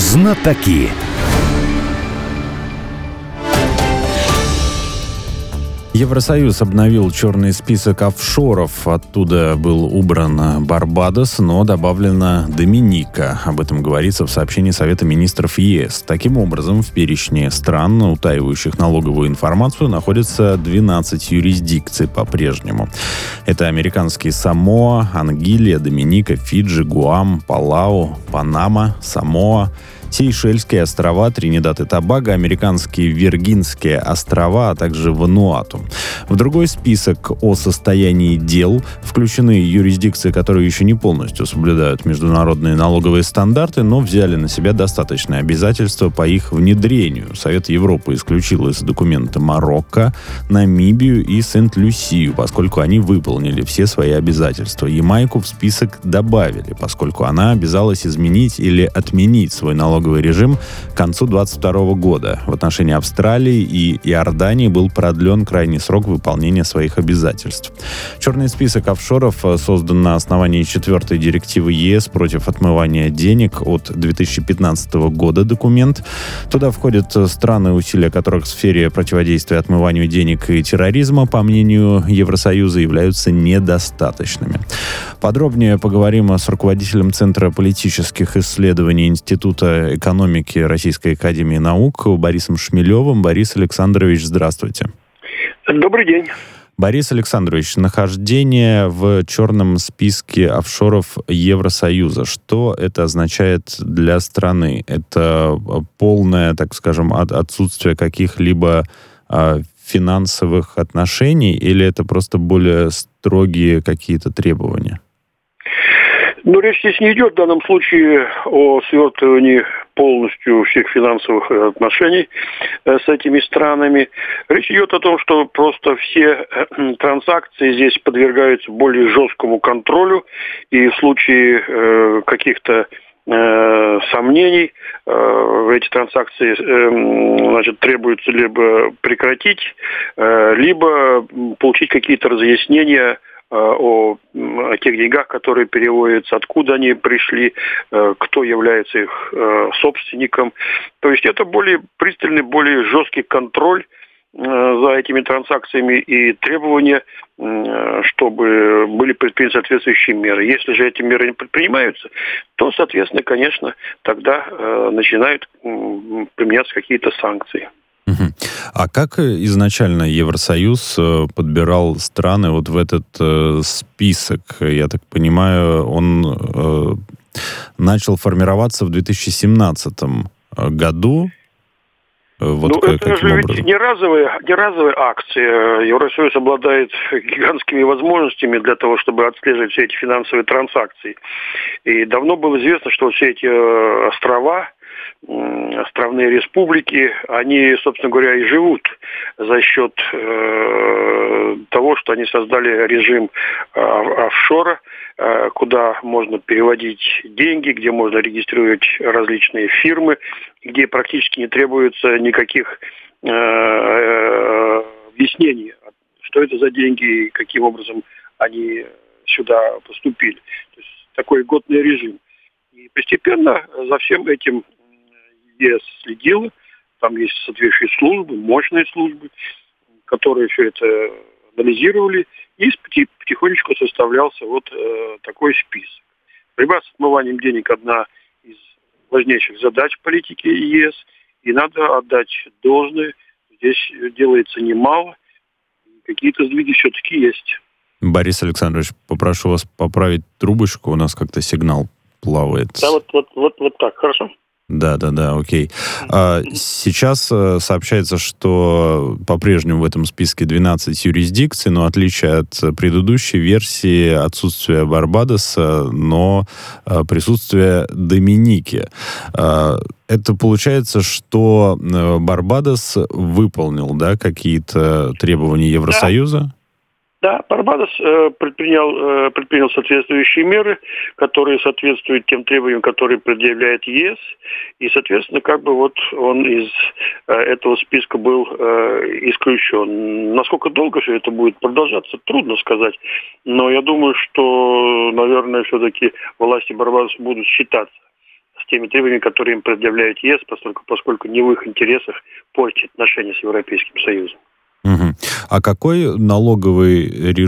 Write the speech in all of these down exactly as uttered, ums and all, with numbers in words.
Знатоки. Евросоюз обновил черный список офшоров. Оттуда был убран Барбадос, но добавлена Доминика. Об этом говорится в сообщении Совета министров ЕС. Таким образом, в перечне стран, утаивающих налоговую информацию, находятся двенадцать юрисдикций по-прежнему. Это американские Самоа, Ангилья, Доминика, Фиджи, Гуам, Палау, Панама, Самоа, Сейшельские острова, Тринидад и Тобаго, американские Виргинские острова, а также Вануату. В другой список о состоянии дел включены юрисдикции, которые еще не полностью соблюдают международные налоговые стандарты, но взяли на себя достаточные обязательства по их внедрению. Совет Европы исключил из документа Марокко, Намибию и Сент-Люсию, поскольку они выполнили все свои обязательства. Ямайку в список добавили, поскольку она обязалась изменить или отменить свой налоговый режим к концу две тысячи двадцать второго года. В отношении Австралии и Иордании был продлен крайний срок выполнения своих обязательств. Черный список офшоров создан на основании четвертой директивы ЕС против отмывания денег от две тысячи пятнадцатого года документ. Туда входят страны, усилия которых в сфере противодействия отмыванию денег и терроризма, по мнению Евросоюза, являются недостаточными. Подробнее поговорим с руководителем Центра политических исследований Института экономики Российской академии наук Борисом Шмелевым. Борис Александрович, здравствуйте. Добрый день. Борис Александрович, нахождение в черном списке офшоров Евросоюза, что это означает для страны? Это полное, так скажем, отсутствие каких-либо а, финансовых отношений или это просто более строгие какие-то требования? Ну, речь здесь не идет в данном случае о свертывании полностью всех финансовых отношений э, с этими странами. Речь идет о том, что просто все э, транзакции здесь подвергаются более жесткому контролю, и в случае э, каких-то э, сомнений э, эти транзакции э, значит, требуется либо прекратить, э, либо получить какие-то разъяснения О, о тех деньгах, которые переводятся, откуда они пришли, кто является их собственником. То есть это более пристальный, более жесткий контроль за этими транзакциями и требования, чтобы были предприняты соответствующие меры. Если же эти меры не предпринимаются, то, соответственно, конечно, тогда начинают применяться какие-то санкции. А как изначально Евросоюз подбирал страны вот в этот э, список? Я так понимаю, он э, начал формироваться в две тысячи семнадцатом году. Вот ну, как, это каким же образом? ведь не разовая, не разовая акция. Евросоюз обладает гигантскими возможностями для того, чтобы отслеживать все эти финансовые транзакции. И давно было известно, что все эти острова, островные республики, они, собственно говоря, и живут за счет э, того, что они создали режим э, офшора, э, куда можно переводить деньги, где можно регистрировать различные фирмы, где практически не требуется никаких э, э, объяснений, что это за деньги и каким образом они сюда поступили. То есть такой льготный режим. И постепенно за всем этим ЕС следила, там есть соответствующие службы, мощные службы, которые все это анализировали, и потихонечку составлялся вот э, такой список. Борьба с отмыванием денег одна из важнейших задач политики ЕС, и надо отдать должное, здесь делается немало, какие-то сдвиги все-таки есть. Борис Александрович, попрошу вас поправить трубочку, у нас как-то сигнал плавает. Да, вот, вот, вот, вот так, хорошо? Да, да, да, окей. А, сейчас а, сообщается, что по-прежнему в этом списке двенадцать юрисдикций, но в отличие от предыдущей версии отсутствие Барбадоса, но а, присутствие Доминики. А, это получается, что Барбадос выполнил, да, какие-то требования Евросоюза? Да. Да, Барбадос э, предпринял, э, предпринял соответствующие меры, которые соответствуют тем требованиям, которые предъявляет ЕС, и, соответственно, как бы вот он из э, этого списка был э, исключен. Насколько долго все это будет продолжаться, трудно сказать, но я думаю, что, наверное, все-таки власти Барбадоса будут считаться теми требованиями, которые им предъявляет ЕС, поскольку, поскольку не в их интересах портить отношения с Европейским Союзом. Угу. А какой налоговый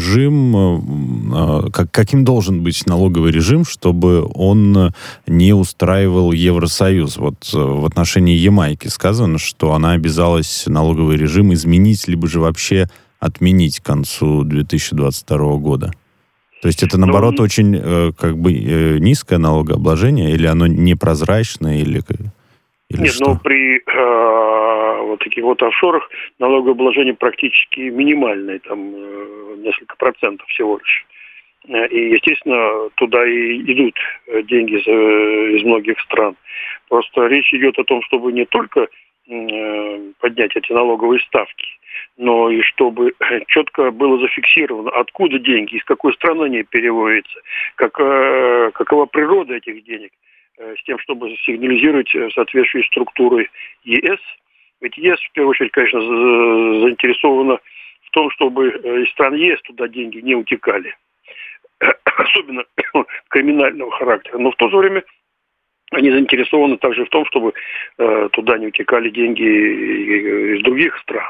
режим, как, каким должен быть налоговый режим, чтобы он не устраивал Евросоюз? Вот в отношении Ямайки сказано, что она обязалась налоговый режим изменить, либо же вообще отменить к концу две тысячи двадцать второго года. То есть это, наоборот, Но... очень как бы низкое налогообложение, или оно непрозрачное, или, или Нет, что? но при э, вот таких вот офшорах налогообложение практически минимальное, там э, несколько процентов всего лишь. И, естественно, туда и идут деньги из, из многих стран. Просто речь идет о том, чтобы не только э, поднять эти налоговые ставки, но и чтобы четко было зафиксировано, откуда деньги, из какой страны они переводятся, как, э, какова природа этих денег, э, с тем, чтобы сигнализировать соответствующей структурой ЕС. Ведь ЕС, в первую очередь, конечно, заинтересована в том, чтобы из стран ЕС туда деньги не утекали, особенно криминального характера. Но в то же время они заинтересованы также в том, чтобы э, туда не утекали деньги из других стран.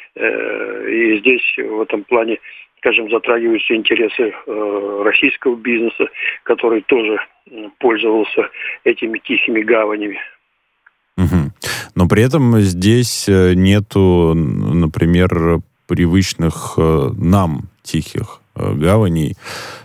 И здесь в этом плане, скажем, затрагиваются интересы э, российского бизнеса, который тоже пользовался этими тихими гаванями. Угу. Но при этом здесь нету, например, привычных нам тихих гаваней,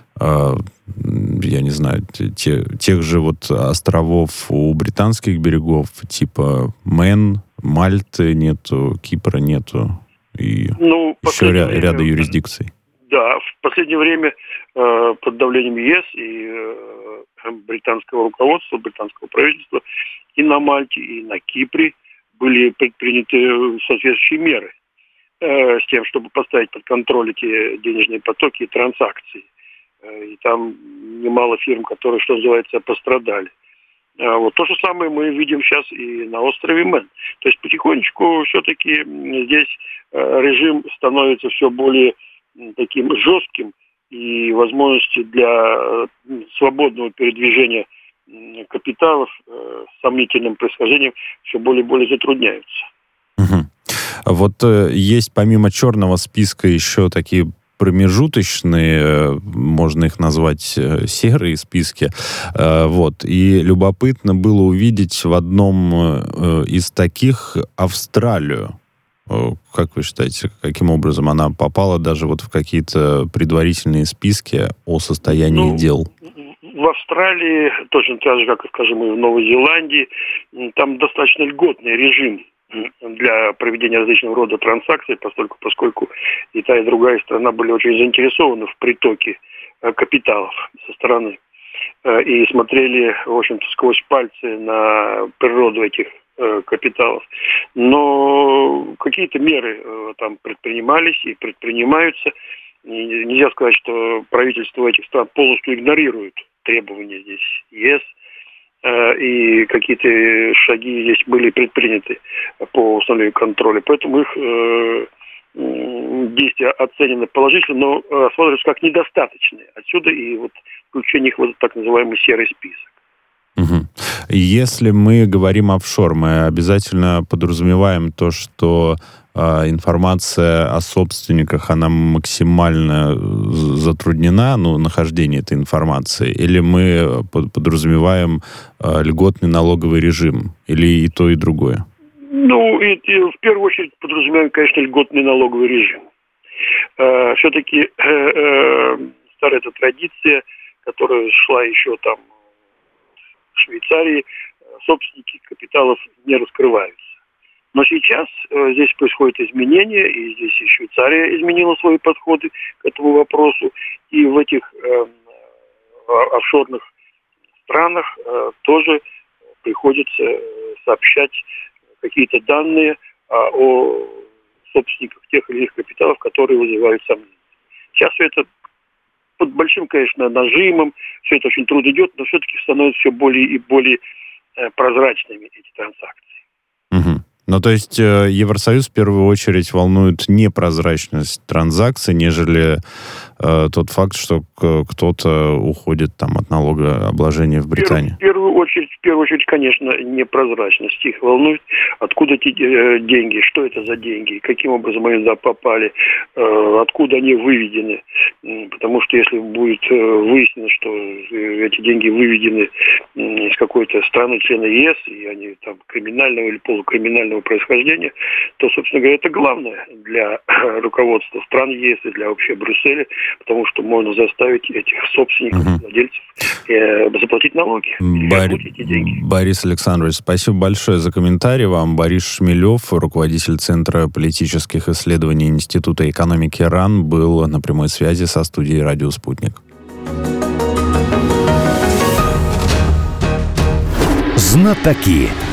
я не знаю, те, тех же вот островов у британских берегов, типа Мэн, Мальты нету, Кипра нету. И ну, еще ря- время, ряда юрисдикций. Да, в последнее время э, под давлением ЕС и э, британского руководства, британского правительства и на Мальте, и на Кипре были предприняты соответствующие меры э, с тем, чтобы поставить под контроль эти денежные потоки и транзакции. Э, и там немало фирм, которые, что называется, пострадали. Вот то же самое мы видим сейчас и на острове Мэн. То есть потихонечку все-таки здесь режим становится все более таким жестким, и возможности для свободного передвижения капиталов с сомнительным происхождением все более и более затрудняются. Угу. Вот есть помимо черного списка еще такие промежуточные, можно их назвать серые списки. Вот. И любопытно было увидеть в одном из таких Австралию. Как вы считаете, каким образом она попала даже вот в какие-то предварительные списки о состоянии ну, дел? В Австралии, точно так же, как, скажем, и в Новой Зеландии, там достаточно льготный режим для проведения различного рода транзакций, поскольку, поскольку и та, и другая страна были очень заинтересованы в притоке капиталов со стороны и смотрели, в общем-то, сквозь пальцы на природу этих капиталов. Но какие-то меры там предпринимались и предпринимаются. И нельзя сказать, что правительство этих стран полностью игнорирует требования здесь ЕС, и какие-то шаги здесь были предприняты по установлению контроля. Поэтому их э, действия оценены положительно, но рассматриваются как недостаточные. Отсюда и вот включение их в этот так называемый серый список. Угу. Если мы говорим офшор, мы обязательно подразумеваем то, что э, информация о собственниках, она максимально затруднена, ну, нахождение этой информации, или мы подразумеваем э, льготный налоговый режим, или и то, и другое? Ну, и, и в первую очередь подразумеваем, конечно, льготный налоговый режим. Э, все-таки э, э, старая эта традиция, которая шла еще там в Швейцарии, собственники капиталов не раскрываются. Но сейчас э, здесь происходят изменения, и здесь и Швейцария изменила свои подходы к этому вопросу, и в этих э, офшорных странах э, тоже приходится сообщать какие-то данные а, о собственниках тех или иных капиталов, которые вызывают сомнения. Сейчас все это под большим, конечно, нажимом, все это очень трудно идет, но все-таки становятся все более и более э, прозрачными эти транзакции. Угу. Ну, то есть э, Евросоюз в первую очередь волнует непрозрачность транзакций, нежели э, тот факт, что к- кто-то уходит там от налогообложения в Британии? В первую очередь, в первую очередь, конечно, непрозрачность. Их волнует, откуда эти э, деньги, что это за деньги, каким образом они туда попали, э, откуда они выведены. Потому что если будет э, выяснено, что эти деньги выведены э, из какой-то страны члена ЕС, и они там криминального или полукриминального происхождения, то, собственно говоря, это главное для руководства стран ЕС и для вообще Брюсселя, потому что можно заставить этих собственников, uh-huh. владельцев э, заплатить налоги. Бор... Борис Александрович, спасибо большое за комментарий вам. Борис Шмелев, руководитель Центра политических исследований Института экономики РАН, был на прямой связи со студией «Радио Спутник». Знатоки.